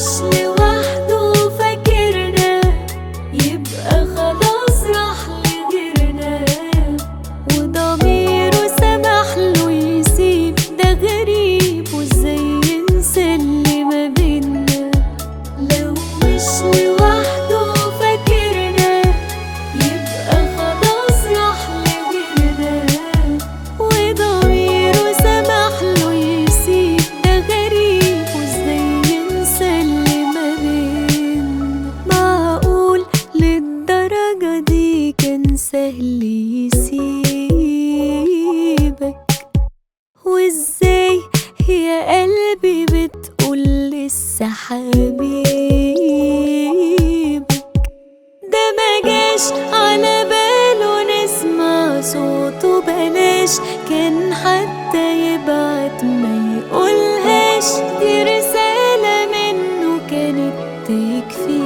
مش لوحده فاكرنا يبقى خلاص راح لغيرنا، وضميره سمحله يسيب ده غريب، وازاي ينسى اللي ما بينا. لو مش لوحده فاكرنا يبقى خلاص راح لغيرنا، وضميره سمحله يسيب ده غريب، وازاي ينسى اللي ما بينا. معقول للدرجة دي كان سهل يسيبك؟ وازاي يا قلبي بتقول لسه حبيبك؟ ده ما جاش على باله نسمع صوته، بلاش كان حتى يبعت ما يقولهاش، دي رسالة منه كانت تكفي.